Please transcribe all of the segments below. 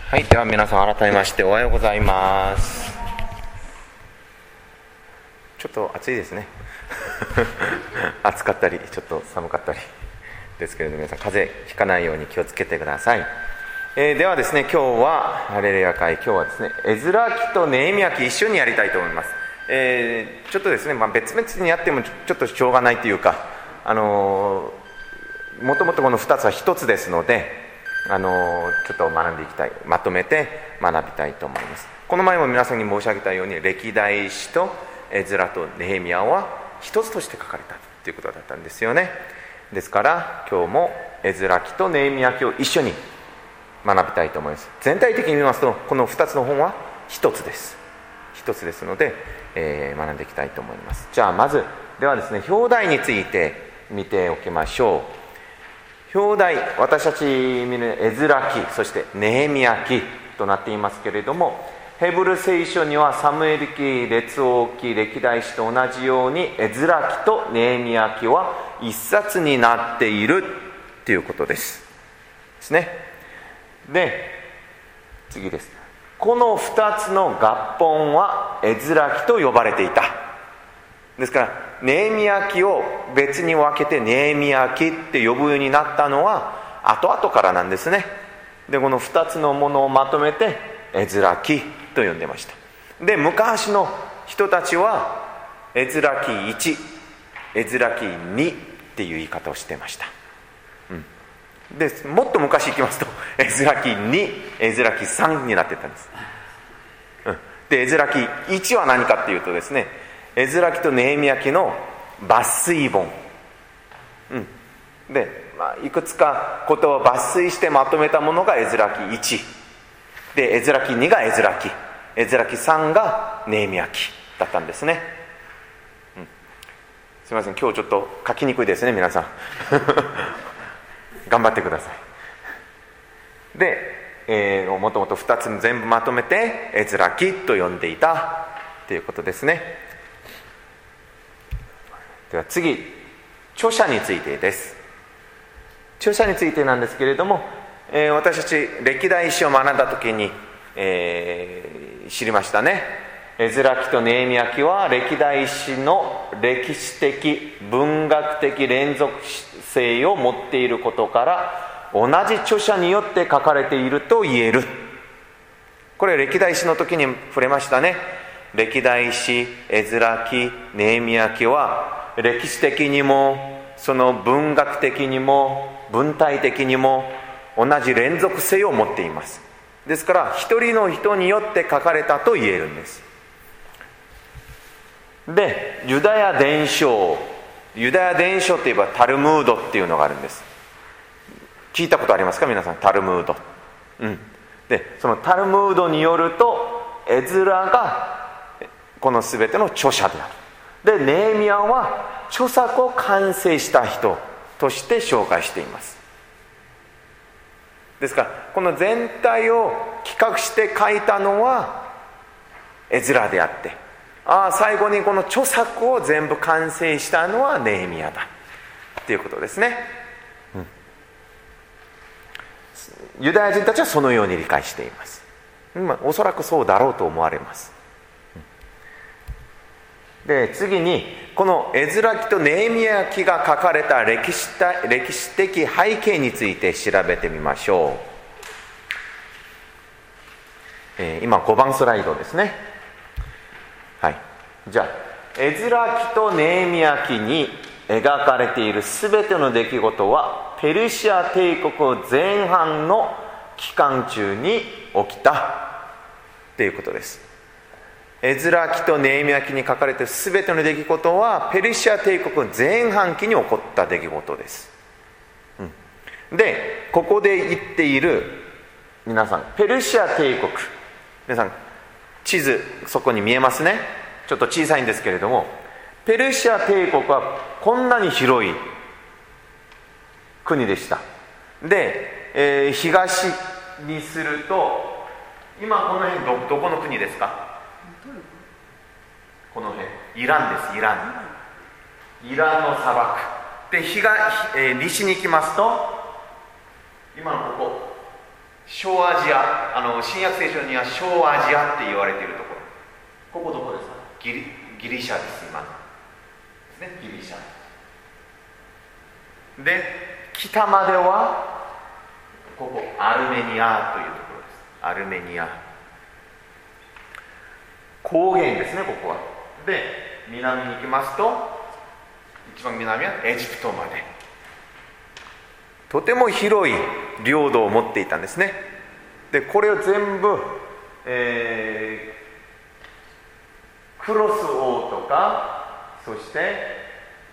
はい、では皆さん改めましておはようございます。ちょっと暑いですね暑かったりちょっと寒かったりですけれども、皆さん風邪ひかないように気をつけてください。ではですね、今日はハレルヤ会、今日はですねエズラ記とネヘミヤ記一緒にやりたいと思います。ちょっとですね、別々にやってもちょっとしょうがないというか、もともとこの2つは1つですので、ちょっと学んでいきたい、まとめて学びたいと思います。この前も皆さんに申し上げたように、歴代史とエズラとネヘミヤは一つとして書かれたということだったんですよね。ですから今日もエズラ記とネヘミヤ記を一緒に学びたいと思います。全体的に見ますとこの2つの本は一つですので、学んでいきたいと思います。じゃあまずではですね、表題について見ておきましょう。表題、私たち見るエズラ記、そしてネヘミヤ記となっていますけれども、ヘブル聖書にはサムエル記、列王記、歴代史と同じようにエズラ記とネヘミヤ記は一冊になっているということですね。で、次です。この2つの合本はエズラ記と呼ばれていた。ですからネヘミヤ記を別に分けてネヘミヤ記って呼ぶようになったのは後々からなんですね。でこの2つのものをまとめてエズラ記と呼んでました。で昔の人たちはエズラ記1、エズラ記2っていう言い方をしてました。でもっと昔行きますとエズラ記2、エズラ記3になってたんです。でエズラ記1は何かっていうとですね、エズラ記とネヘミヤ記の抜粋本、で、いくつかことを抜粋してまとめたものがエズラ記1で、エズラ記2がエズラ記、エズラ記3がネヘミヤ記だったんですね。すいません、今日ちょっと書きにくいですね皆さん頑張ってください。で、もともと2つ全部まとめてエズラ記と呼んでいたということですね。では次、著者についてです。著者についてなんですけれども、私たち歴代史を学んだ時に、知りましたね。エズラ記とネヘミヤ記は歴代史の歴史的文学的連続性を持っていることから同じ著者によって書かれていると言える。これ歴代史の時に触れましたね。歴代史、エズラ記、ネヘミヤ記は歴史的にもその文学的にも文体的にも同じ連続性を持っています。ですから一人の人によって書かれたと言えるんです。でユダヤ伝承といえばタルムードっていうのがあるんです。聞いたことありますか皆さん、タルムード。でそのタルムードによるとエズラがこの全ての著者である。でネヘミヤは著作を完成した人として紹介しています。ですからこの全体を企画して書いたのはエズラであって、最後にこの著作を全部完成したのはネヘミヤだということですね。ユダヤ人たちはそのように理解しています。おそらくそうだろうと思われます。で次にこのエズラ記とネヘミヤ記が書かれた歴史的背景について調べてみましょう。今5番スライドですね。じゃあエズラ記とネヘミヤ記に描かれている全ての出来事はペルシア帝国前半の期間中に起きたということです。エズラ記とネヘミヤ記に書かれている全ての出来事はペルシア帝国前半期に起こった出来事です。でここで言っている皆さん、ペルシア帝国、皆さん地図そこに見えますね。ちょっと小さいんですけれども、ペルシア帝国はこんなに広い国でした。で、東にすると今この辺 どこの国ですか？この辺イランです。イランの砂漠で西に行きますと今のここ小アジア、新約聖書には小アジアって言われているところ、ここどこですか？ギリシャです。今ですね、ギリシャで、北まではここアルメニアというところです。アルメニア高原ですね、ここは。で、南に行きますと、一番南はエジプトまで、とても広い領土を持っていたんですね。で、これを全部、クロス王とか、そして、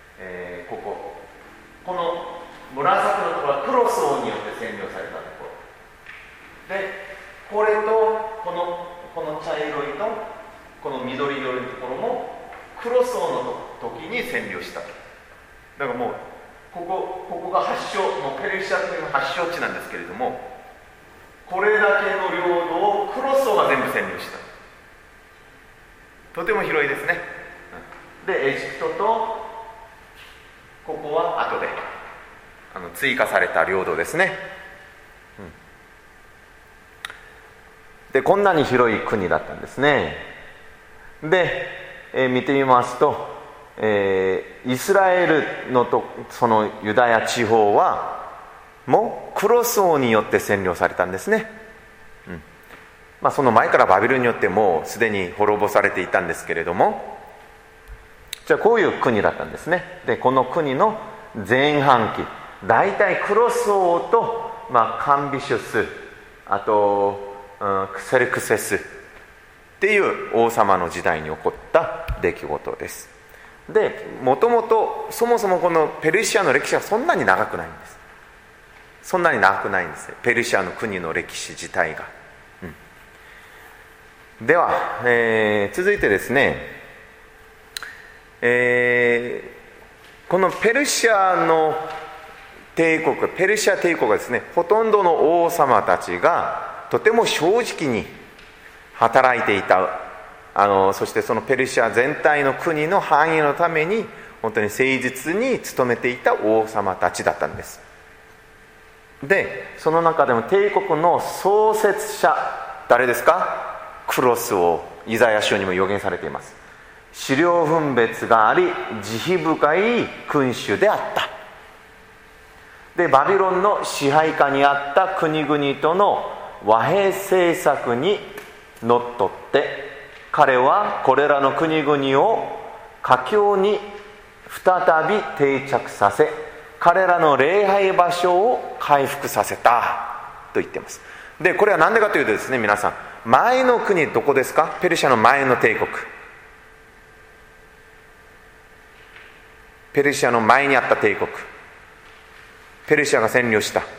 この紫のところはクロス王によって占領されたところで、これとこの茶色いとこの緑色のところもクロス王の時に占領したと。だからもうここが発祥、もうペルシア国の発祥地なんですけれども、これだけの領土をクロス王が全部占領した。とても広いですね。で、エジプトとここは後で追加された領土ですね。で、こんなに広い国だったんですね。で、見てみますと、イスラエルのそのユダヤ地方はもうクロス王によって占領されたんですね。その前からバビロンによってもうすでに滅ぼされていたんですけれども、じゃあこういう国だったんですね。で、この国の前半期、大体クロス王と、カンビシュス、あと、クセルクセスっていう王様の時代に起こった出来事です。で、もともとそもそもこのペルシアの歴史はそんなに長くないんです。そんなに長くないんです。ペルシアの国の歴史自体が。では、続いてですね、このペルシアの帝国、ペルシア帝国はですね、ほとんどの王様たちがとても正直に働いていた、そしてそのペルシア全体の国の繁栄のために本当に誠実に努めていた王様たちだったんです。で、その中でも帝国の創設者、誰ですか？クロス王、イザヤ書にも予言されています。資料分別があり慈悲深い君主であった。で、バビロンの支配下にあった国々との和平政策にのっとって、彼はこれらの国々を佳境に再び定着させ、彼らの礼拝場所を回復させたと言っています。で、これは何でかというとですね、皆さん、前の国どこですか？ペルシャの前の帝国、ペルシアの前にあった帝国、ペルシアが占領した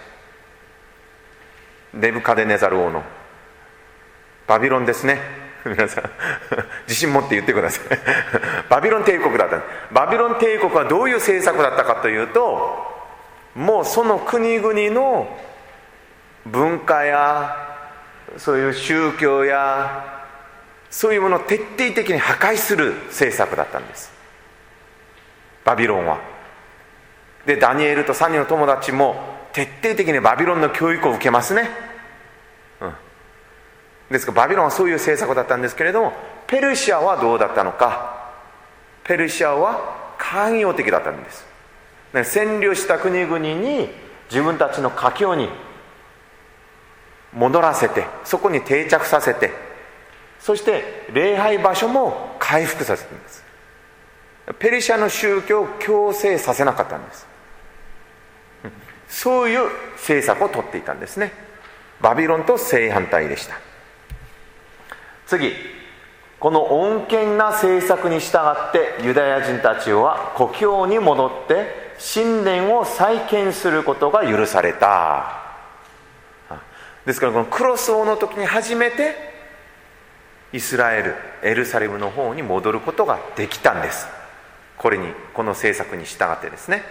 ネブカデネザル王のバビロンですね。皆さん自信持って言ってくださいバビロン帝国だった。バビロン帝国はどういう政策だったかというと、もうその国々の文化やそういう宗教やそういうものを徹底的に破壊する政策だったんです、バビロンは。で、ダニエルと3人の友達も徹底的にバビロンの教育を受けますね。ですからバビロンはそういう政策だったんですけれども、ペルシアはどうだったのか。ペルシアは寛容的だったんです。占領した国々に自分たちの佳境に戻らせて、そこに定着させて、そして礼拝場所も回復させています。ペルシアの宗教を強制させなかったんです。そういう政策をとっていたんですね。バビロンと正反対でした。次、この穏健な政策に従ってユダヤ人たちは故郷に戻って神殿を再建することが許された。ですからこのクロス王の時に初めてイスラエル、エルサレムの方に戻ることができたんです。この政策に従ってですね。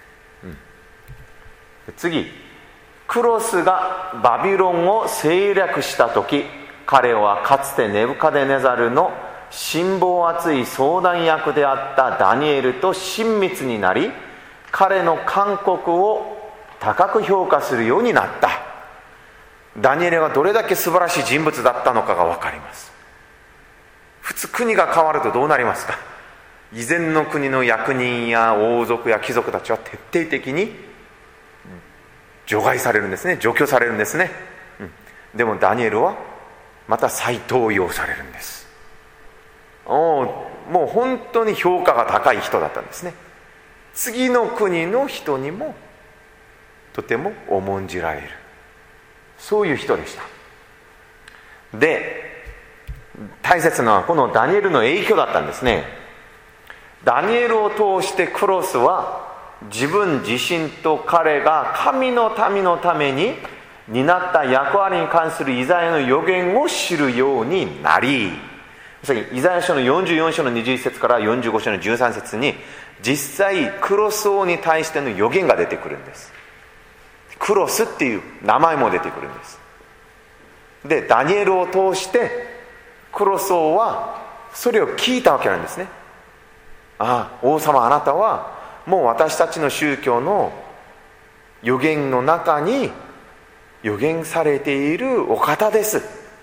次、クロスがバビロンを征略した時、彼はかつてネブカデネザルの辛抱厚い相談役であったダニエルと親密になり、彼の勧告を高く評価するようになった。 ダニエルがどれだけ素晴らしい人物だったのかが分かります。普通国が変わるとどうなりますか。以前の国の役人や王族や貴族たちは徹底的に除外されるんですね、除去されるんですね、でもダニエルはまた再登用されるんです。もう本当に評価が高い人だったんですね。次の国の人にもとても重んじられる、そういう人でした。で、大切なのはこのダニエルの影響だったんですね。ダニエルを通してクロスは自分自身と彼が神の民のために担った役割に関するイザヤの予言を知るようになり、イザヤ書の44章の21節から45章の13節に実際クロス王に対しての予言が出てくるんです。クロスっていう名前も出てくるんです。で、ダニエルを通してクロス王はそれを聞いたわけなんですね。ああ、王様、あなたはもう私たちの宗教の予言の中に予言されているお方です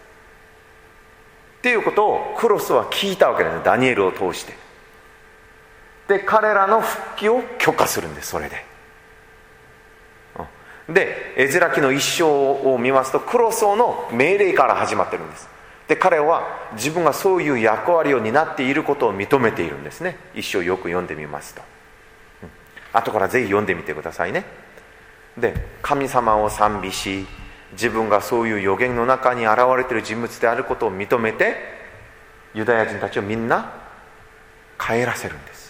っていうことをクロスは聞いたわけなんです、ダニエルを通して。で、彼らの復帰を許可するんです。それでエゼラ記の一章を見ますとクロス王の命令から始まってるんです。で、彼は自分がそういう役割を担っていることを認めているんですね。一章よく読んでみますと、後からぜひ読んでみてくださいね。で、神様を賛美し、自分がそういう予言の中に現れている人物であることを認めて、ユダヤ人たちをみんな帰らせるんです。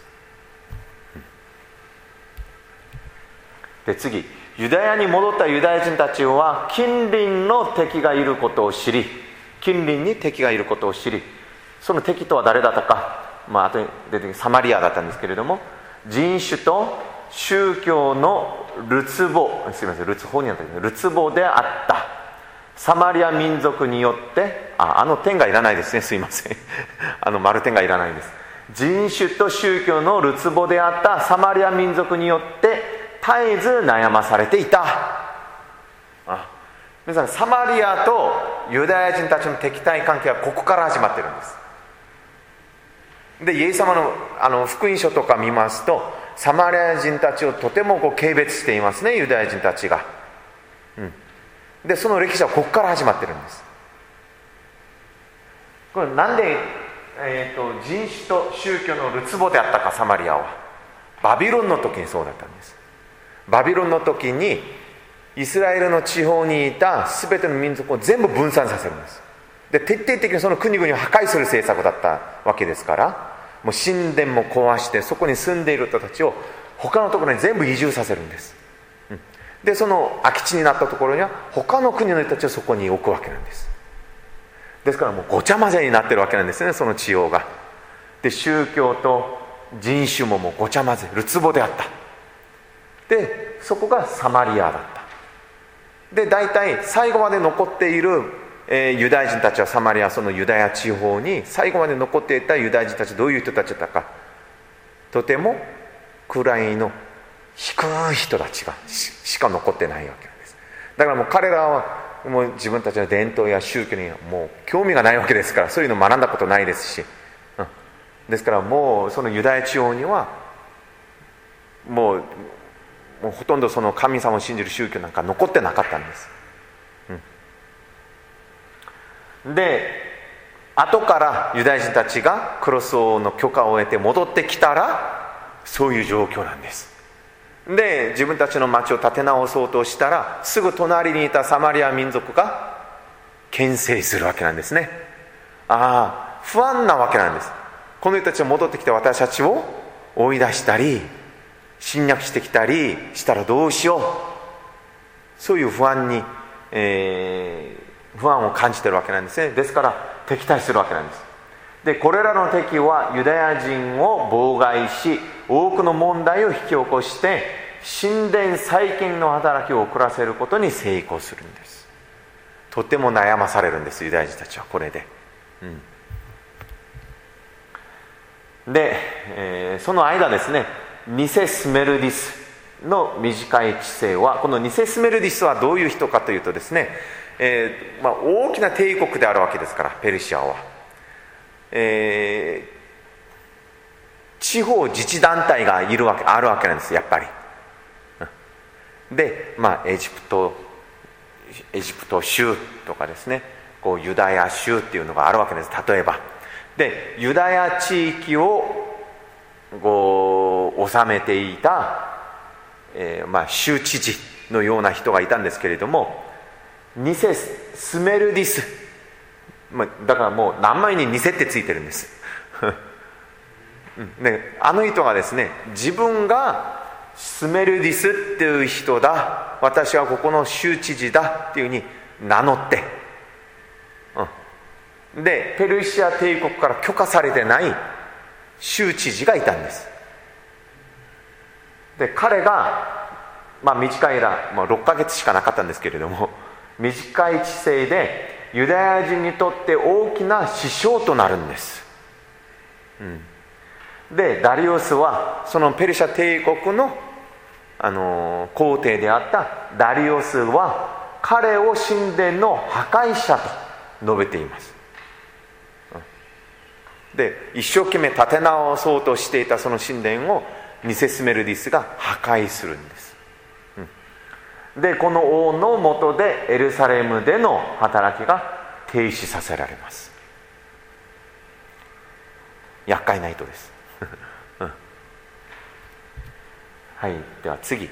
で、次、ユダヤに戻ったユダヤ人たちは近隣の敵がいることを知り、近隣に敵がいることを知り、その敵とは誰だったか、後に出てきたサマリアだったんですけれども、人種と宗教のるつぼ、すみません、るつぼになったけど、るつぼであったサマリア民族によって、点がいらないですね、すいません丸点がいらないです。人種と宗教のるつぼであったサマリア民族によって絶えず悩まされていた。皆さん、サマリアとユダヤ人たちの敵対関係はここから始まってるんです。で、イエス様の福音書とか見ますと、サマリア人たちをとても軽蔑していますね、ユダヤ人たちが。で、その歴史はここから始まってるんです。これなんで、人種と宗教のるつぼであったか、サマリアはバビロンの時にそうだったんです。バビロンの時にイスラエルの地方にいた全ての民族を全部分散させるんです。で、徹底的にその国々を破壊する政策だったわけですから、もう神殿も壊してそこに住んでいる人たちを他のところに全部移住させるんです。で、その空き地になったところには他の国の人たちをそこに置くわけなんです。ですからもうごちゃ混ぜになってるわけなんですね、その地方が。で、宗教と人種ももうごちゃ混ぜ、るつぼであった。で、そこがサマリアだった。で、大体最後まで残っている、ユダヤ人たちはサマリア、そのユダヤ地方に最後まで残っていたユダヤ人たち、どういう人たちだったか、とても位の低い人たちが しか残ってないわけなんです。だからもう彼らはもう自分たちの伝統や宗教にはもう興味がないわけですから、そういうの学んだことないですし、ですからもうそのユダヤ地方にはもうほとんどその神様を信じる宗教なんか残ってなかったんです。で、後からユダヤ人たちがクロス王の許可を得て戻ってきたらそういう状況なんです。で、自分たちの町を建て直そうとしたら、すぐ隣にいたサマリア民族が牽制するわけなんですね。不安なわけなんです。この人たちが戻ってきて私たちを追い出したり侵略してきたりしたらどうしよう、そういう不安を感じてるわけなんですね。ですから敵対するわけなんです。で、これらの敵はユダヤ人を妨害し、多くの問題を引き起こして神殿再建の働きを遅らせることに成功するんです。とても悩まされるんです、ユダヤ人たちはこれで。で、その間ですね、ニセスメルディスの短い治世は、このニセスメルディスはどういう人かというとですね、 大きな帝国であるわけですから、ペルシアは、地方自治団体があるわけなんです、やっぱり。で、エジプト州とかですね、こうユダヤ州っていうのがあるわけです、例えば。で、ユダヤ地域を治めていた、州知事のような人がいたんですけれども、ニセスメルディス、だからもう名前にニセってついてるんですで、あの人がですね、自分がスメルディスっていう人だ、私はここの州知事だっていうふうに名乗って、でペルシア帝国から許可されてない州知事がいたんです。で彼が、短い間、6ヶ月しかなかったんですけれども、短い治世でユダヤ人にとって大きな支障となるんです、でダリオスはそのペルシャ帝国の、皇帝であったダリオスは彼を神殿の破壊者と述べています。で一生懸命立て直そうとしていたその神殿をニセスメルディスが破壊するんです、でこの王の下でエルサレムでの働きが停止させられます。厄介な人です、はい、では次。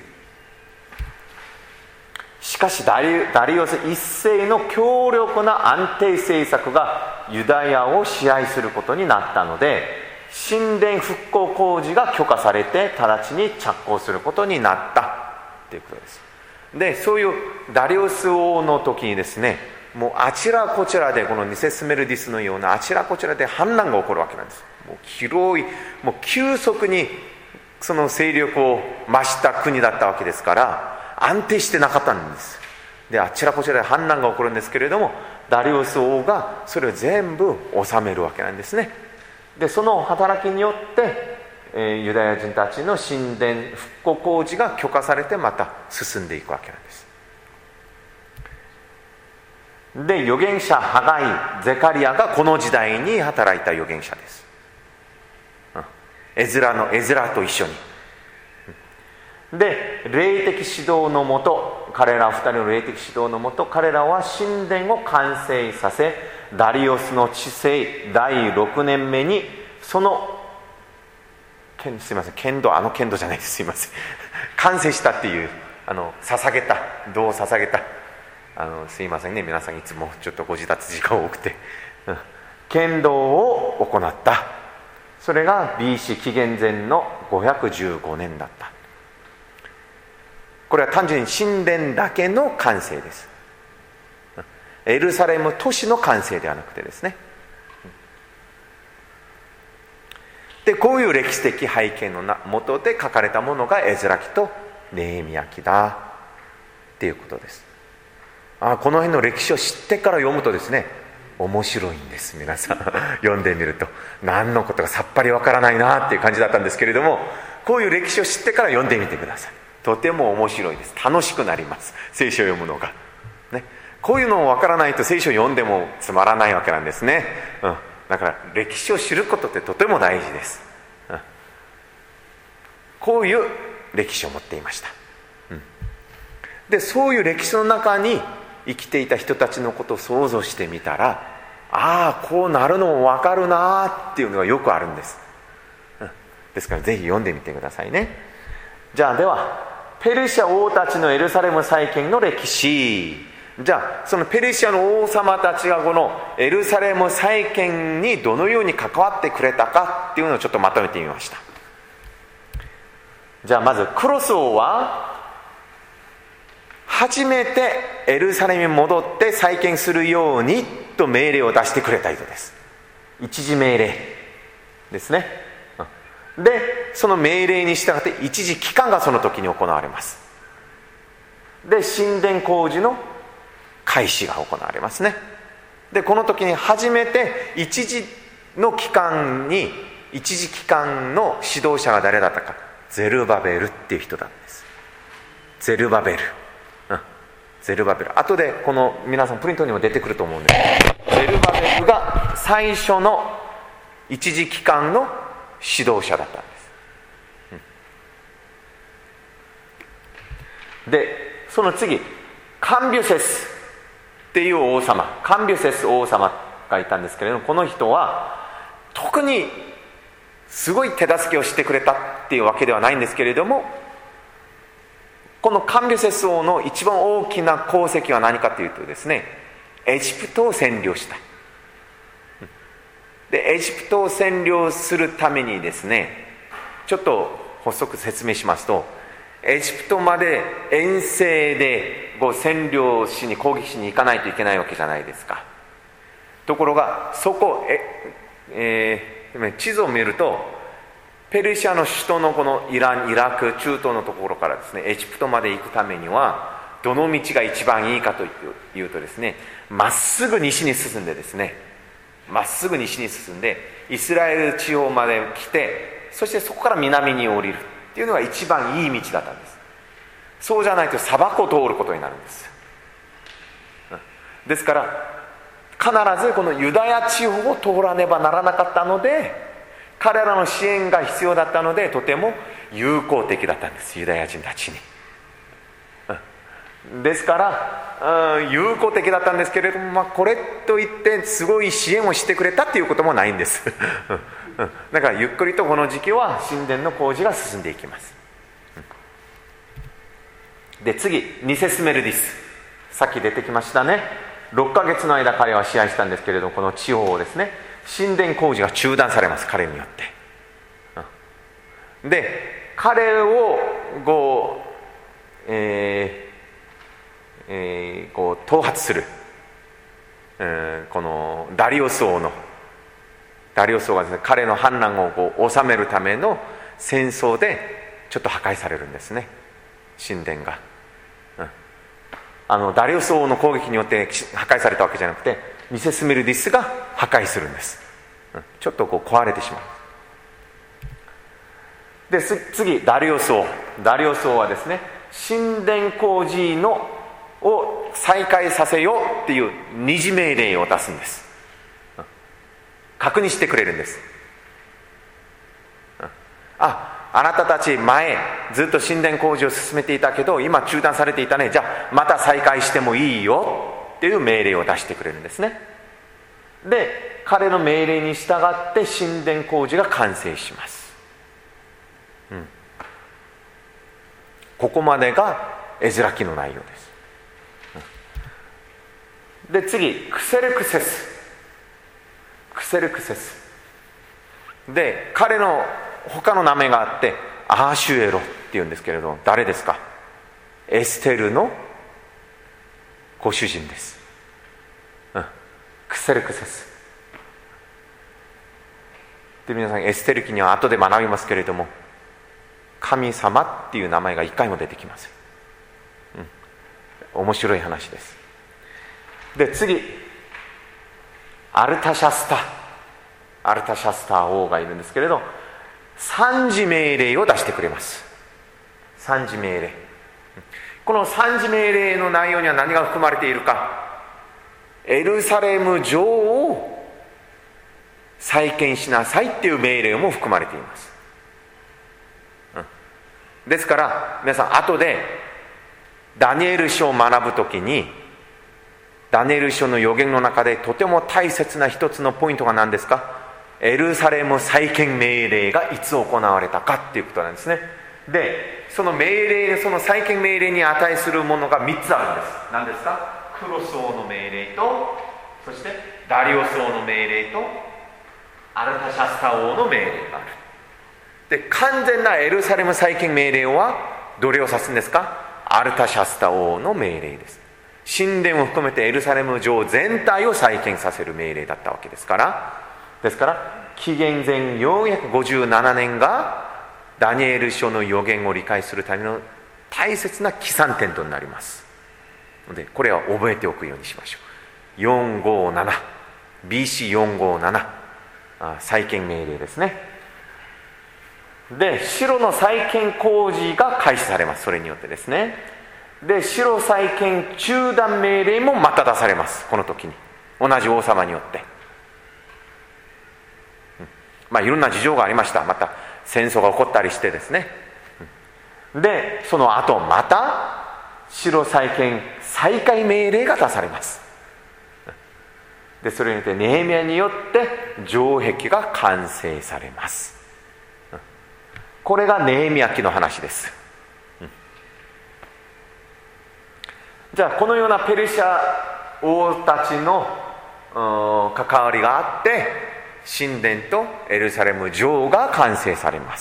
しかしダリオス一世の強力な安定政策がユダヤを支配することになったので、神殿復興工事が許可されて直ちに着工することになったということです。でそういうダリオス王の時にですね、もうあちらこちらでこのニセスメルディスのようなあちらこちらで反乱が起こるわけなんです。もう広い、もう急速にその勢力を増した国だったわけですから、安定してなかったんです。であちらこちらで反乱が起こるんですけれども、ダリオス王がそれを全部治めるわけなんですね。でその働きによって、ユダヤ人たちの神殿復興工事が許可されてまた進んでいくわけなんです。で預言者ハガイ、ゼカリアがこの時代に働いた預言者です、エズラと一緒に。で霊的指導のもと、彼ら2人の霊的指導のもと、彼らは神殿を完成させ、ダリオスの治世第6年目にそのすいません、剣道じゃないです、すいません完成したっていう捧げた銅を捧げたすいませんね、皆さんいつもちょっとご自立時間多くて剣道を行った。それが BC 紀元前の515年だった。これは単純に神殿だけの完成です。エルサレム都市の完成ではなくてですね。でこういう歴史的背景の下で書かれたものがエズラ記とネヘミヤ記だっていうことです。この辺の歴史を知ってから読むとですね、面白いんです。皆さん読んでみると何のことかさっぱりわからないなっていう感じだったんですけれども、こういう歴史を知ってから読んでみてください。とても面白いです。楽しくなります、聖書を読むのが、ね、こういうのをわからないと聖書を読んでもつまらないわけなんですね、だから歴史を知ることってとても大事です、こういう歴史を持っていました、でそういう歴史の中に生きていた人たちのことを想像してみたら、こうなるのもわかるなっていうのがよくあるんです、ですからぜひ読んでみてくださいね。じゃあではペルシャ王たちのエルサレム再建の歴史、じゃあそのペルシャの王様たちがこのエルサレム再建にどのように関わってくれたかっていうのをちょっとまとめてみました。じゃあまずクロス王は初めてエルサレムに戻って再建するようにと命令を出してくれた人です。一時命令ですね。でその命令に従って一時期間がその時に行われます。で神殿工事の開始が行われますね。でこの時に初めて一時期間の指導者が誰だったか、ゼルバベルっていう人なんです。ゼルバベル、 ゼルバベル、後でこの皆さんプリントにも出てくると思うんですけど、ゼルバベルが最初の一時期間の指導者だったんです、でその次カンビュセスっていう王様、カンビュセス王様がいたんですけれども、この人は特にすごい手助けをしてくれたっていうわけではないんですけれども、このカンビュセス王の一番大きな功績は何かというとですね、エジプトを占領した。でエジプトを占領するためにですね、ちょっと補足説明しますと、エジプトまで遠征で占領しに攻撃しに行かないといけないわけじゃないですか。ところがそこ地図を見ると、ペルシャの首都のこのイラン、イラク、中東のところからですね、エジプトまで行くためにはどの道が一番いいかというとですね、まっすぐ西に進んでですね、まっすぐ西に進んでイスラエル地方まで来て、そしてそこから南に降りるっていうのが一番いい道だったんです。そうじゃないと砂漠を通ることになるんです。ですから必ずこのユダヤ地方を通らねばならなかったので、彼らの支援が必要だったので、とても友好的だったんです、ユダヤ人たちに。ですから友好的だったんですけれども、これといってすごい支援をしてくれたっていうこともないんですだからゆっくりとこの時期は神殿の工事が進んでいきます。で次、ニセスメルディス、さっき出てきましたね。6ヶ月の間彼は支配したんですけれども、この地方をですね、神殿工事が中断されます、彼によって。で彼を討伐する、このダリオス王がですね、彼の反乱を収めるための戦争でちょっと破壊されるんですね、神殿が。ダリオス王の攻撃によって破壊されたわけじゃなくて、ニセスメルディスが破壊するんです。ちょっと壊れてしまう。で次、ダリオス王はですね、神殿工事を再開させようっていう二次命令を出すんです。確認してくれるんです。あなたたち前ずっと神殿工事を進めていたけど今中断されていたね、じゃあまた再開してもいいよっていう命令を出してくれるんですね。で彼の命令に従って神殿工事が完成します、ここまでがエズラ記の内容です、で次、クセルクセスで、彼の他の名前があってアーシュエロっていうんですけれど、誰ですか？エステルのご主人です、クセルクセスで、皆さんエステル記には後で学びますけれども、神様っていう名前が一回も出てきません、面白い話です。で次、アルタシャスタ王がいるんですけれど、三次命令を出してくれます。三次命令、この三次命令の内容には何が含まれているか、エルサレム城を再建しなさいっていう命令も含まれています、ですから皆さん後でダニエル書を学ぶときに、ダニエル書の預言の中でとても大切な一つのポイントが何ですか？エルサレム再建命令がいつ行われたかっていうことなんですね。でその再建命令に値するものが3つあるんです。何ですか？クロス王の命令と、そしてダリオス王の命令とアルタシャスタ王の命令がある。で完全なエルサレム再建命令はどれを指すんですか？アルタシャスタ王の命令です。神殿を含めてエルサレム城全体を再建させる命令だったわけですから、紀元前457年がダニエル書の預言を理解するための大切な起算点となります。でこれは覚えておくようにしましょう。457 BC457 再建命令ですね。で城の再建工事が開始されます。それによってですね。 で城再建中断命令もまた出されます。この時に同じ王様によって、いろんな事情がありました。また戦争が起こったりしてですね。でその後また城再建再開命令が出されます。でそれによってネヘミヤによって城壁が完成されます。これがネヘミヤ記の話です。じゃあこのようなペルシャ王たちの関わりがあって神殿とエルサレム城が完成されます。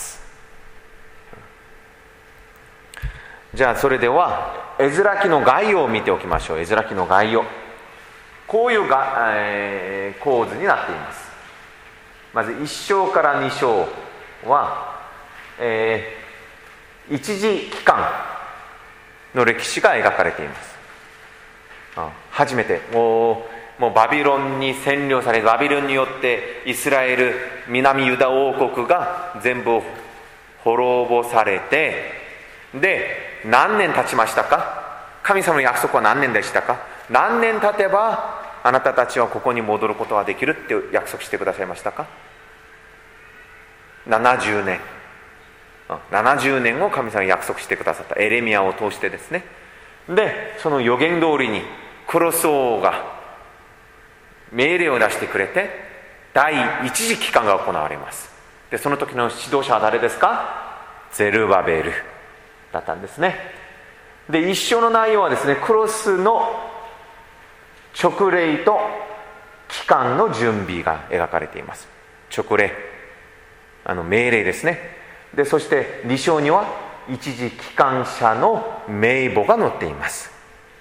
じゃあそれではエズラ記の概要を見ておきましょう。エズラ記の概要、こういう構図になっています。まず1章から2章は、一時期間の歴史が描かれています。初めてもうバビロンに占領され、バビロンによってイスラエル南ユダ王国が全部滅ぼされて、で何年経ちましたか。神様の約束は何年でしたか。何年経てばあなたたちはここに戻ることができるって約束してくださいましたか。70年70年を神様が約束してくださった。エレミヤを通してですね。でその予言通りにクロス王が命令を出してくれて第一次期間が行われます。でその時の指導者は誰ですか。ゼルバベルだったんですね。で一章の内容はですね、クロスの勅令と期間の準備が描かれています。勅令、命令ですね。でそして2章には一時帰還者の名簿が載っています。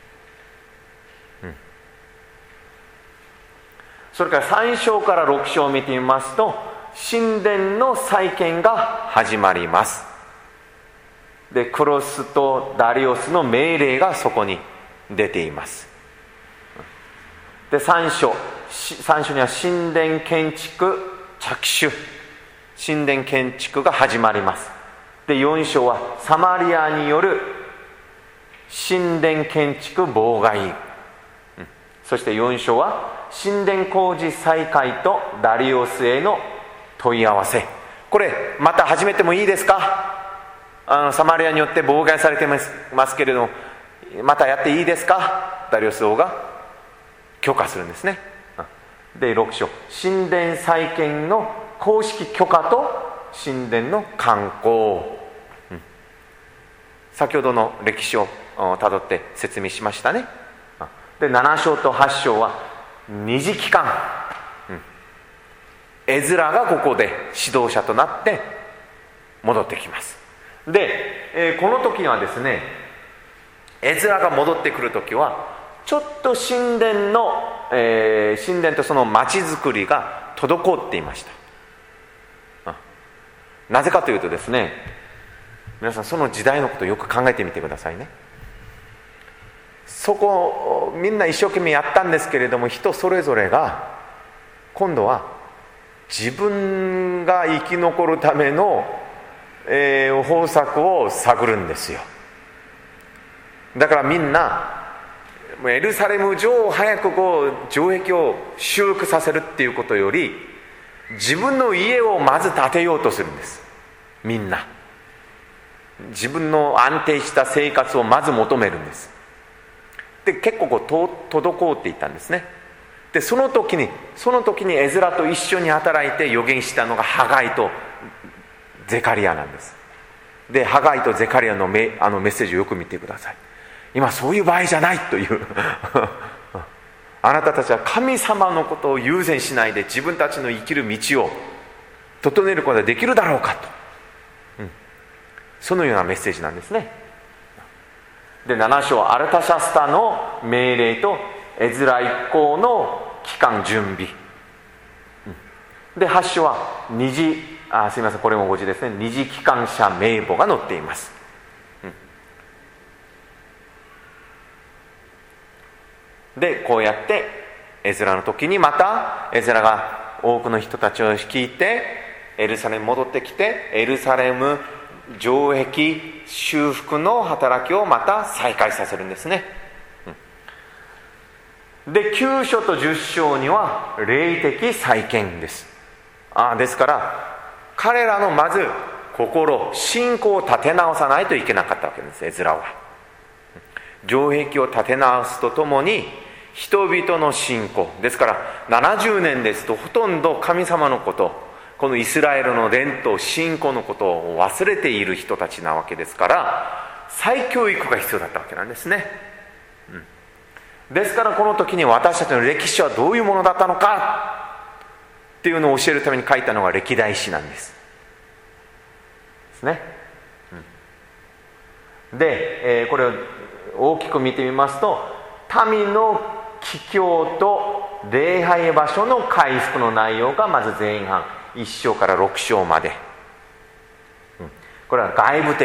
それから3章から6章を見てみますと神殿の再建が始まります。でクロスとダリオスの命令がそこに出ています。で3章には神殿建築着手、神殿建築が始まります。で4章はサマリアによる神殿建築妨害、そして4章は神殿工事再開とダリオスへの問い合わせ。これまた始めてもいいですか。サマリアによって妨害されてますけれどもまたやっていいですか。ダリオス王が許可するんですね。で6章、神殿再建の公式許可と神殿の観光、先ほどの歴史をたどって説明しましたね。で7章と8章は二次期間、エズラがここで指導者となって戻ってきます。で、この時にはですね、エズラが戻ってくる時はちょっと神殿とその町づくりが滞っていました。なぜかというとですね、皆さんその時代のことをよく考えてみてくださいね。そこみんな一生懸命やったんですけれども、人それぞれが今度は自分が生き残るための、方策を探るんですよ。だからみんなエルサレム城を早く城壁を修復させるっていうことより自分の家をまず建てようとするんです。みんな自分の安定した生活をまず求めるんです。で結構滞っていったんですね。でその時にエズラと一緒に働いて預言したのがハガイとゼカリアなんです。でハガイとゼカリアのメッセージをよく見てください。今そういう場合じゃないというあなたたちは神様のことを優先しないで自分たちの生きる道を整えることができるだろうかと、そのようなメッセージなんですね。で7章アルタシャスタの命令とエズラ一行の期間準備、で8章はすみません、これも5時ですね、二次機関車名簿が載っています。でこうやってエズラの時にまたエズラが多くの人たちを率いてエルサレムに戻ってきて、エルサレム城壁修復の働きをまた再開させるんですね。で、9章と10章には霊的再建です。ですから彼らのまず心、信仰を立て直さないといけなかったわけです、エズラは。城壁を立て直すとともに人々の信仰ですから、70年ですとほとんど神様のこと、このイスラエルの伝統信仰のことを忘れている人たちなわけですから、再教育が必要だったわけなんですね。ですからこの時に私たちの歴史はどういうものだったのかっていうのを教えるために書いたのが歴代史なんですね。で、これを大きく見てみますと、民の帰郷と礼拝場所の回復の内容がまず前半1章から6章まで、これは外部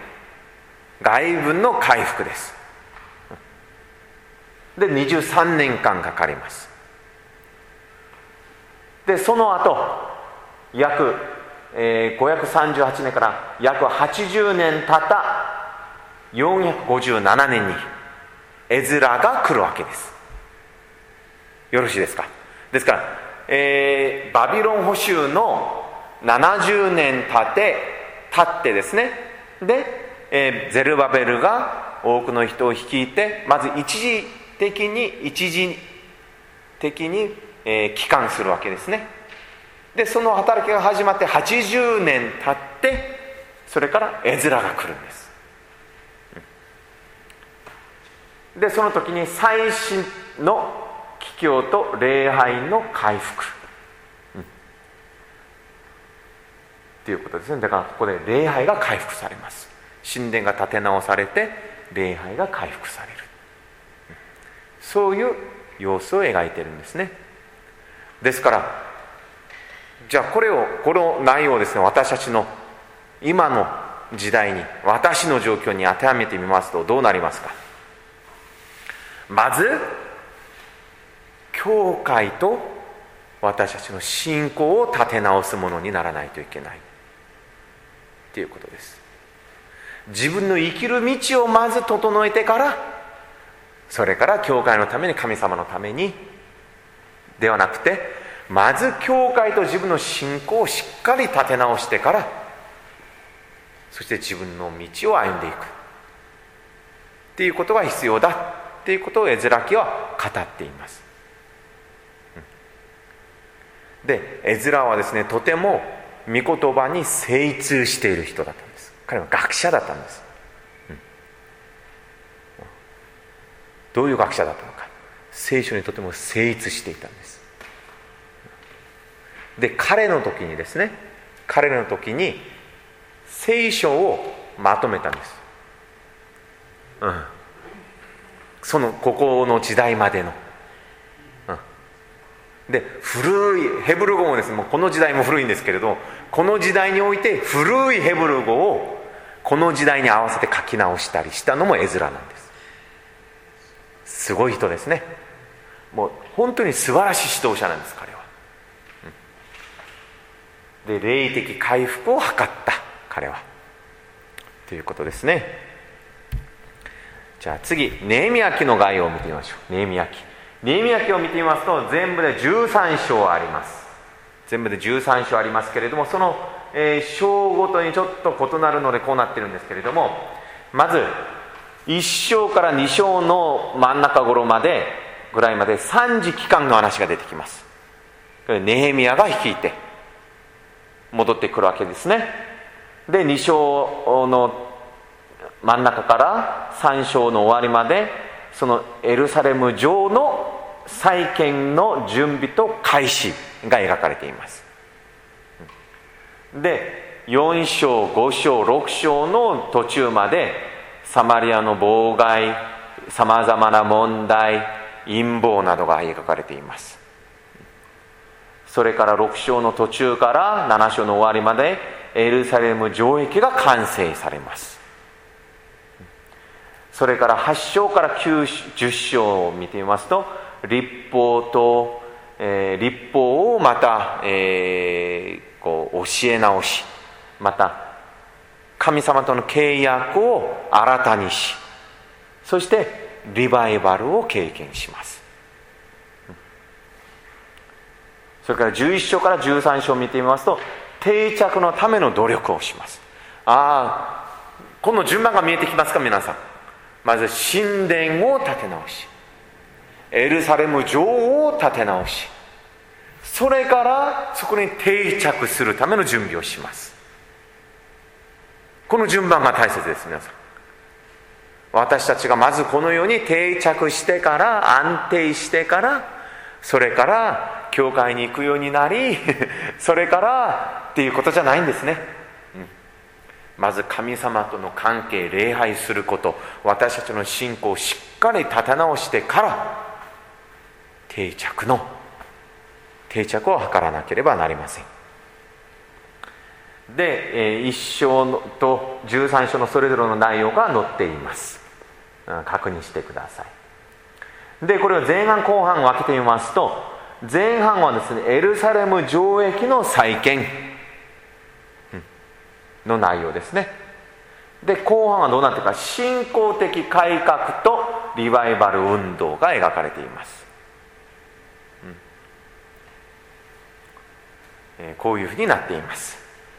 の回復です。で、23年間かかります。で、その後約、538年から約80年経った457年にエズラが来るわけです。よろしいですか。ですから、バビロン捕囚の70年経ってですね、で、ゼルバベルが多くの人を率いて、まず一時的に帰還するわけですね。で、その働きが始まって80年経って、それからエズラが来るんです。で、その時に最新の帰郷と礼拝の回復、ということですね。だからここで礼拝が回復されます。神殿が建て直されて礼拝が回復される、そういう様子を描いているんですね。ですから、じゃあこの内容をですね、私たちの今の時代に、私の状況に当てはめてみますとどうなりますか。まず教会と私たちの信仰を立て直すものにならないといけないということです。自分の生きる道をまず整えてから、それから教会のために、神様のためにではなくて、まず教会と自分の信仰をしっかり立て直してから、そして自分の道を歩んでいくっていうことが必要だっていうことをエズラ記は語っています。で、エズラはですね、とても御言葉に精通している人だったんです。彼は学者だったんです。どういう学者だったのか、聖書にとても精通していたんです。で、彼の時に聖書をまとめたんです。ここの時代までの、で、古いヘブル語もですね、もうこの時代も古いんですけれど、この時代において古いヘブル語をこの時代に合わせて書き直したりしたのもエズラなんです。すごい人ですね。もう本当に素晴らしい指導者なんです、彼は。で、霊的回復を図った彼はということですね。じゃあ次、ネヘミヤ記の概要を見てみましょう。ネヘミヤ記を見てみますと、全部で13章あります。全部で13章ありますけれども、その、章ごとにちょっと異なるのでこうなってるんですけれども、まず1章から2章の真ん中頃ぐらいまで3次期間の話が出てきます。ネヘミヤが率いて戻ってくるわけですね。で、2章の真ん中から3章の終わりまで、そのエルサレム城の再建の準備と開始が描かれています。で、4章5章6章の途中までサマリアの妨害、さまざまな問題、陰謀などが描かれています。それから6章の途中から7章の終わりまでエルサレム城壁が完成されます。それから8章から9、10章を見てみますと、律法をまた、教え直し、また神様との契約を新たにし、そしてリバイバルを経験します。それから11章から13章を見てみますと、定着のための努力をします。この順番が見えてきますか、皆さん。まず神殿を建て直し、エルサレム城を建て直し、それからそこに定着するための準備をします。この順番が大切です。皆さん、私たちがまずこのように定着してから、安定してから、それから教会に行くようになりそれからっていうことじゃないんですね。まず神様との関係、礼拝すること、私たちの信仰をしっかり立て直してから定着を図らなければなりません。で、1章と13章のそれぞれの内容が載っています。確認してください。で、これを前半後半分けてみますと、前半はですね、エルサレム城壁の再建の内容ですね。で、後半はどうなっているか、信仰的改革とリバイバル運動が描かれています。こういうふうになっています。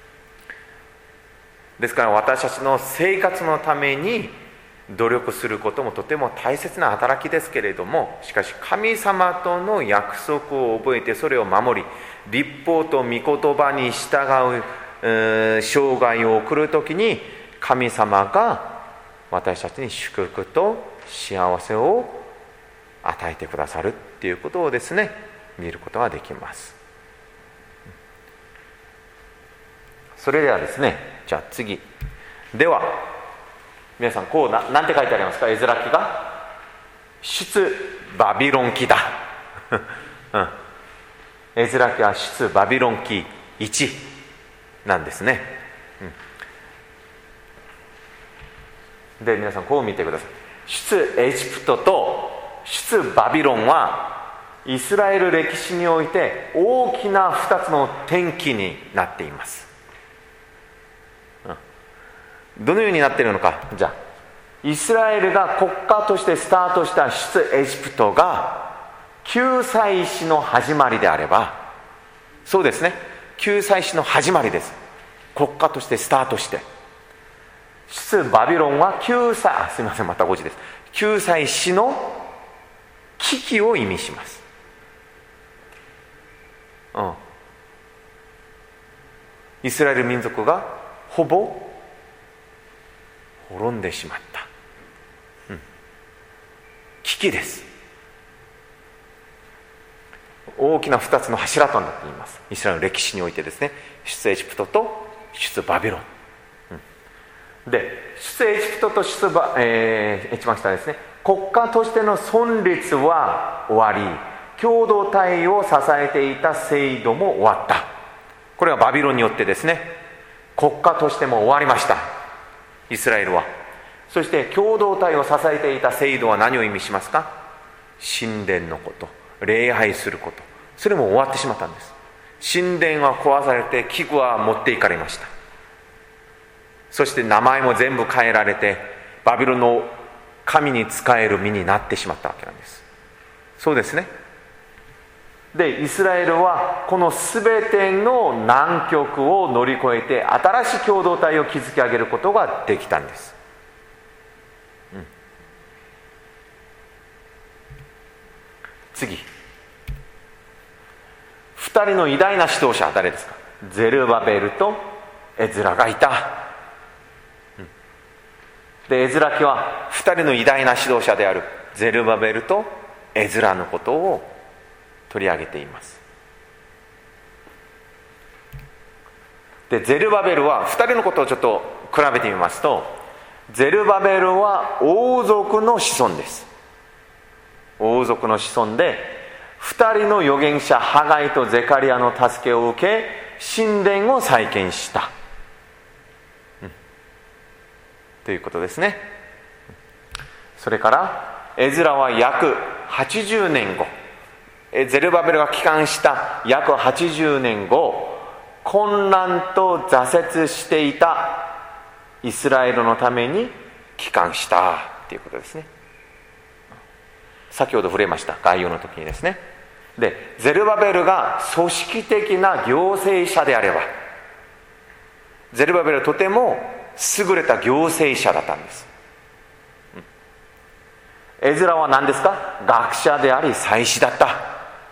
ですから私たちの生活のために努力することもとても大切な働きですけれども、しかし神様との約束を覚えてそれを守り、律法と御言葉に従う生涯を送るときに、神様が私たちに祝福と幸せを与えてくださるっていうことをですね、見ることができます。それではですね、じゃあ次では皆さん、こうなんて書いてありますか？エズラ記が出バビロン記だエズラ記は出バビロン記1なんですね。で、皆さんこう見てください。出エジプトと出バビロンはイスラエル歴史において大きな2つの転機になっています。どのようになっているのか。じゃあ、イスラエルが国家としてスタートした出エジプトが救済史の始まりであれば、そうですね、救済史の始まりです。国家としてスタートして、出バビロンはすみません、また5時です。救済史の危機を意味します。イスラエル民族がほぼ滅んでしまった、危機です。大きな2つの柱となっています。イスラエルの歴史においてですね、出エジプトと出バビロン、で、出エジプトと一番下ですね、国家としての存立は終わり、共同体を支えていた制度も終わった。これはバビロンによってですね、国家としても終わりました、イスラエルは。そして共同体を支えていた制度は何を意味しますか？神殿のこと、礼拝すること、それも終わってしまったんです。神殿は壊されて、器具は持っていかれました。そして名前も全部変えられて、バビロンの神に仕える身になってしまったわけなんです。そうですね。で、イスラエルはこの全ての難局を乗り越えて、新しい共同体を築き上げることができたんです。次、2人の偉大な指導者は誰ですか？ゼルバベルとエズラがいた。で、エズラ記は2人の偉大な指導者であるゼルバベルとエズラのことを取り上げています。で、ゼルバベルは2人のことをちょっと比べてみますと、ゼルバベルは王族の子孫です。王族の子孫で、2人の預言者ハガイとゼカリアの助けを受け、神殿を再建した、ということですね。それからエズラは約80年後、ゼルバベルが帰還した約80年後、混乱と挫折していたイスラエルのために帰還したということですね。先ほど触れました概要の時にですね。でゼルバベルが組織的な行政者であれば、ゼルバベルはとても優れた行政者だったんです。エズラは何ですか？学者であり祭司だった。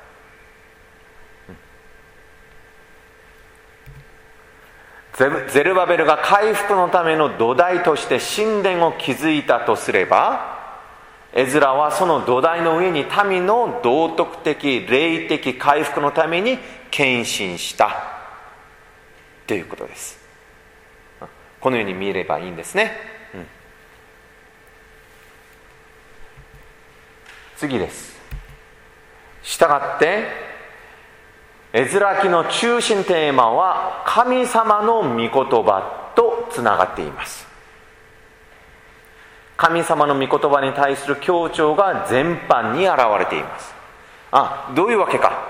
ゼルバベルが回復のための土台として神殿を築いたとすれば、エズラはその土台の上に民の道徳的霊的回復のために献身したということです。このように見ればいいんですね。次です。したがってエズラ記の中心テーマは神様の御言葉とつながっています。神様の御言葉に対する強調が全般に現れています。どういうわけか。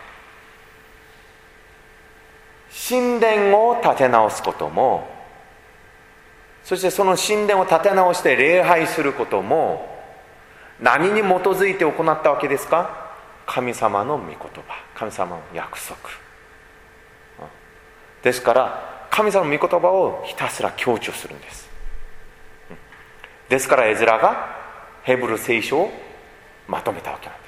神殿を建て直すことも、そしてその神殿を建て直して礼拝することも、何に基づいて行ったわけですか？神様の御言葉、神様の約束ですから、神様の御言葉をひたすら強調するんです。ですからエズラがヘブル聖書をまとめたわけなんです。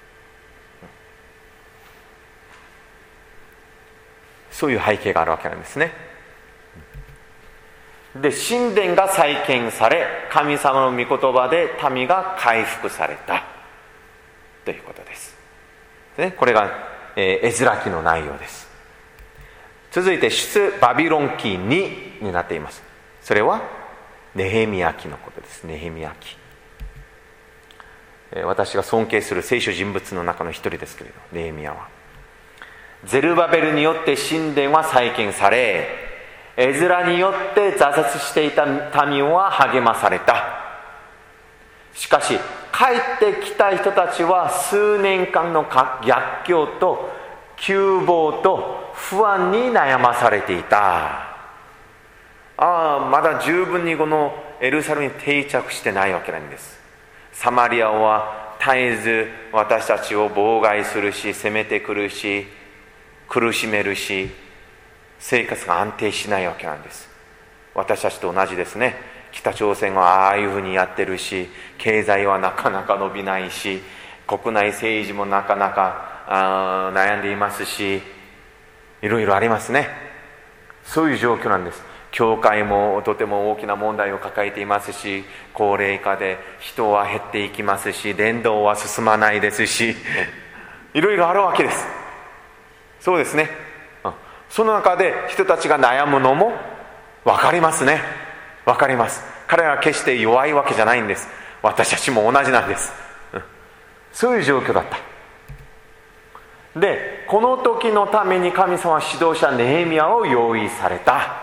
そういう背景があるわけなんですね。で、神殿が再建され、神様の御言葉で民が回復されたということです。これがエズラ記の内容です。続いて出バビロン記2になっています。それはネヘミヤ記のことです。ネヘミヤ記、私が尊敬する聖書人物の中の一人ですけれど、ネヘミヤはゼルバベルによって神殿は再建され、エズラによって挫折していた民は励まされた。しかし帰ってきた人たちは数年間の逆境と窮乏と不安に悩まされていた。まだ十分にこのエルサレムに定着してないわけなんです。サマリアは絶えず私たちを妨害するし、攻めてくるし、苦しめるし、生活が安定しないわけなんです。私たちと同じですね。北朝鮮はああいうふうにやってるし、経済はなかなか伸びないし、国内政治もなかなか悩んでいますし、いろいろありますね。そういう状況なんです。教会もとても大きな問題を抱えていますし、高齢化で人は減っていきますし、伝道は進まないですし、いろいろあるわけです。そうですね。その中で人たちが悩むのも分かりますね。分かります。彼らは決して弱いわけじゃないんです。私たちも同じなんです。そういう状況だった。で、この時のために神様は指導者ネヘミヤを用意された。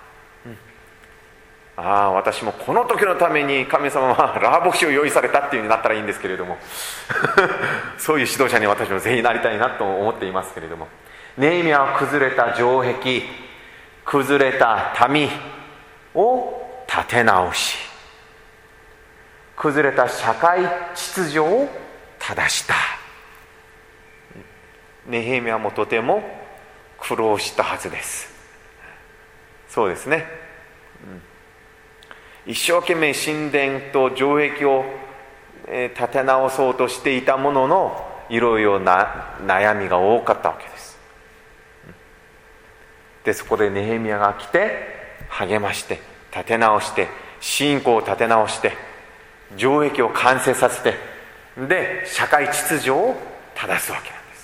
私もこの時のために神様はラハ牧師を用意されたっていう風になったらいいんですけれどもそういう指導者に私もぜひなりたいなと思っていますけれども、ネヘミヤは崩れた城壁、崩れた民を立て直し、崩れた社会秩序を正した。ネヘミヤもとても苦労したはずです。そうですね。一生懸命神殿と城壁を立て直そうとしていたものの、いろいろな悩みが多かったわけです。で、そこでネヘミヤが来て励まして立て直して、信仰を立て直して、城壁を完成させて、で社会秩序を正すわけなんです。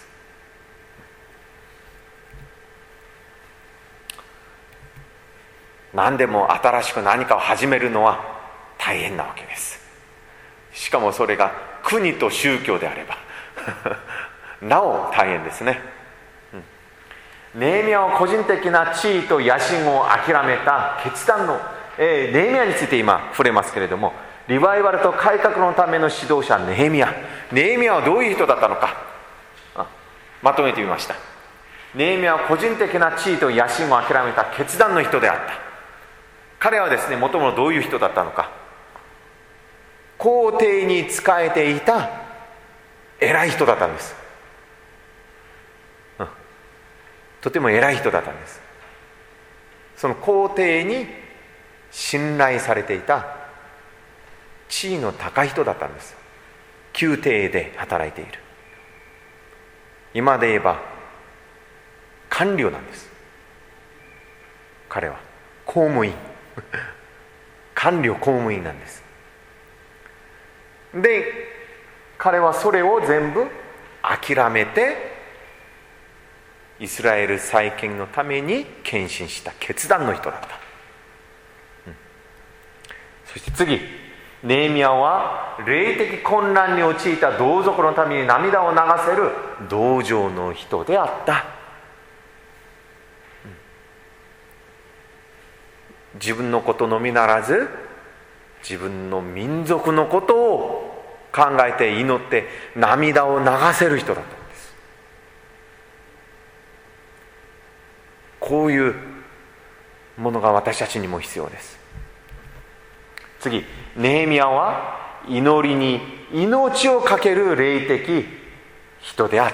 何でも新しく何かを始めるのは大変なわけです。しかもそれが国と宗教であればなお大変ですね。ネヘミヤは個人的な地位と野心を諦めた決断の、ネヘミヤについて今触れますけれども、リバイバルと改革のための指導者ネヘミヤはどういう人だったのか、まとめてみました。ネヘミヤは個人的な地位と野心を諦めた決断の人であった。 彼はですね、もともとどういう人だったのか。皇帝に仕えていた偉い人だったんです。とても偉い人だったんです。その皇帝に信頼されていた地位の高い人だったんです。宮廷で働いている。今で言えば官僚なんです。彼は公務員官僚公務員なんです。で、彼はそれを全部諦めてイスラエル再建のために献身した決断の人だった。そして次、ネヘミヤは霊的混乱に陥った同族のために涙を流せる同情の人であった。自分のことのみならず自分の民族のことを考えて祈って涙を流せる人だったんです。こういうものが私たちにも必要です。次、ネヘミヤは祈りに命を懸ける霊的人であった。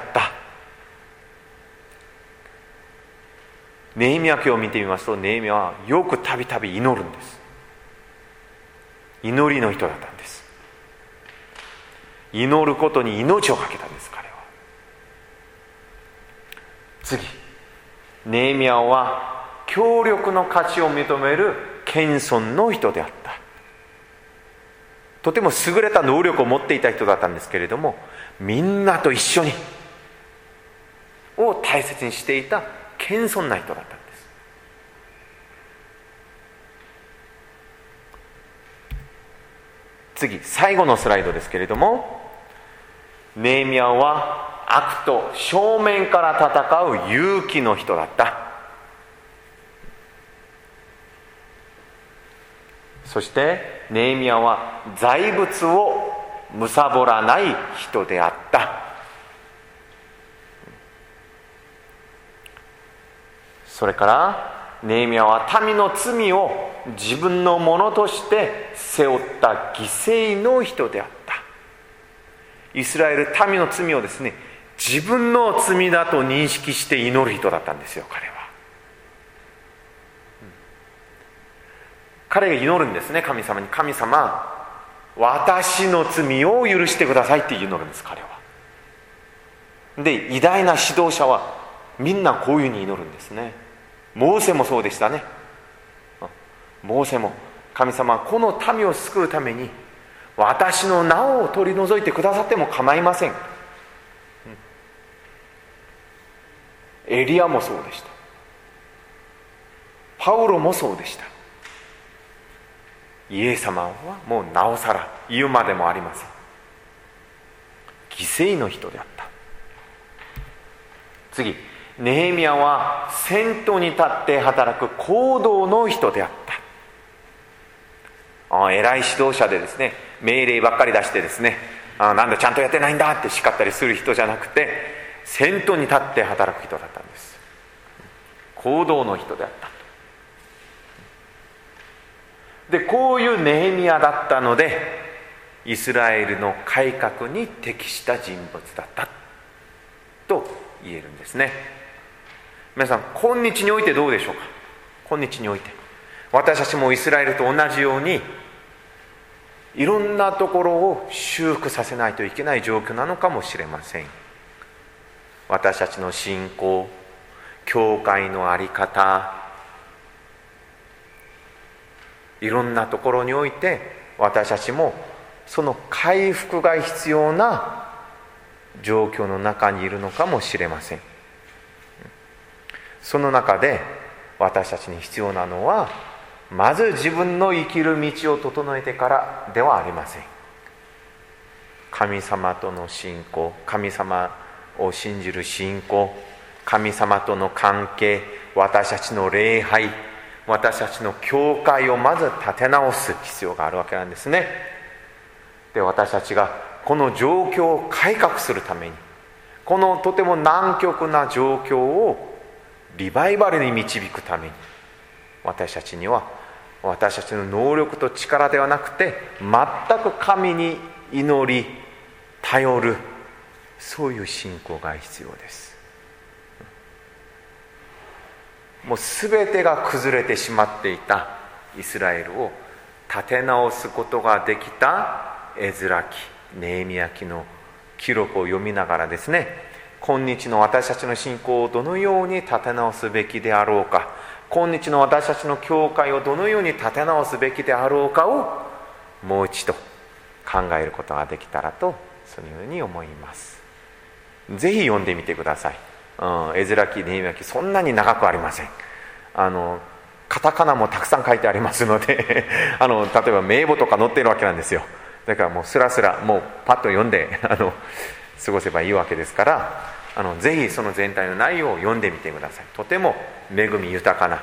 ネヘミヤ記を見てみますと、ネヘミヤはよくたびたび祈るんです。祈りの人だったんです。祈ることに命を懸けたんです、彼は。次、ネヘミヤは協力の価値を認める謙遜の人であった。とても優れた能力を持っていた人だったんですけれども、みんなと一緒にを大切にしていた謙遜な人だったんです。次、最後のスライドですけれども、ネヘミヤは悪と正面から戦う勇気の人だった。そしてネヘミヤは財物を貪らない人であった。それからネヘミヤは民の罪を自分のものとして背負った犠牲の人であった。イスラエル民の罪をですね、自分の罪だと認識して祈る人だったんですよ、彼は。彼が祈るんですね、神様に。神様、私の罪を許してくださいって祈るんです、彼は。で、偉大な指導者はみんなこういうふうに祈るんですね。モーセもそうでしたね。モーセも、神様、この民を救うために私の名を取り除いてくださっても構いません。エリアもそうでした。パウロもそうでした。イエス様はもうなおさら言うまでもありません。犠牲の人であった。次、ネヘミヤは先頭に立って働く行動の人であった。偉い指導者でですね、命令ばっかり出してですね、なんだちゃんとやってないんだって叱ったりする人じゃなくて、先頭に立って働く人だったんです。行動の人であった。で、こういうネヘミヤだったので、イスラエルの改革に適した人物だったと言えるんですね。皆さん、今日においてどうでしょうか。今日において私たちもイスラエルと同じようにいろんなところを修復させないといけない状況なのかもしれません。私たちの信仰、教会の在り方、いろんなところにおいて私たちもその回復が必要な状況の中にいるのかもしれません。その中で私たちに必要なのは、まず自分の生きる道を整えてからではありません。神様との信仰、神様を信じる信仰、神様との関係、私たちの礼拝、私たちの教会をまず立て直す必要があるわけなんですね。で、私たちがこの状況を改革するために、このとても難局な状況をリバイバルに導くために、私たちには私たちの能力と力ではなくて、全く神に祈り頼る、そういう信仰が必要です。もう全てが崩れてしまっていたイスラエルを立て直すことができたエズラ記、ネヘミヤ記の記録を読みながらですね、今日の私たちの信仰をどのように立て直すべきであろうか、今日の私たちの教会をどのように立て直すべきであろうかをもう一度考えることができたらと、そのように思います。ぜひ読んでみてください。エズラ記、ネヘミヤ記、そんなに長くありません。カタカナもたくさん書いてありますので例えば名簿とか載っているわけなんですよ。だからもうスラスラもうパッと読んで過ごせばいいわけですから、ぜひその全体の内容を読んでみてください。とても恵み豊かな、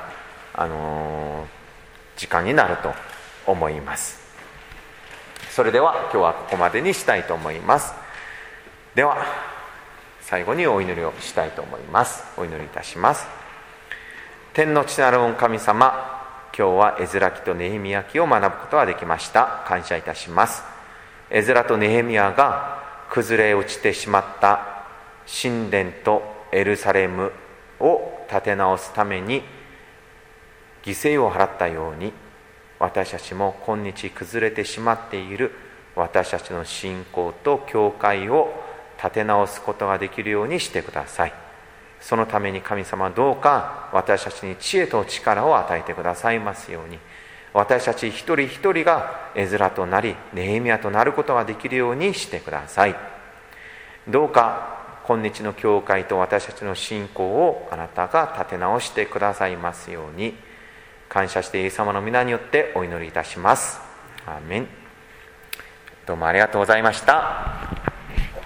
時間になると思います。それでは今日はここまでにしたいと思います。では最後にお祈りをしたいと思います。お祈りいたします。天の父なる御神様、今日はエズラ記とネヘミヤ記を学ぶことができました。感謝いたします。エズラとネヘミヤが崩れ落ちてしまった神殿とエルサレムを立て直すために犠牲を払ったように、私たちも今日崩れてしまっている私たちの信仰と教会を立て直すことができるようにしてください。そのために神様、どうか私たちに知恵と力を与えてくださいますように、私たち一人一人がエズラとなりネヘミヤとなることができるようにしてください。どうか今日の教会と私たちの信仰をあなたが立て直してくださいますように、感謝してイエス様の皆によってお祈りいたします。アーメン。どうもありがとうございました。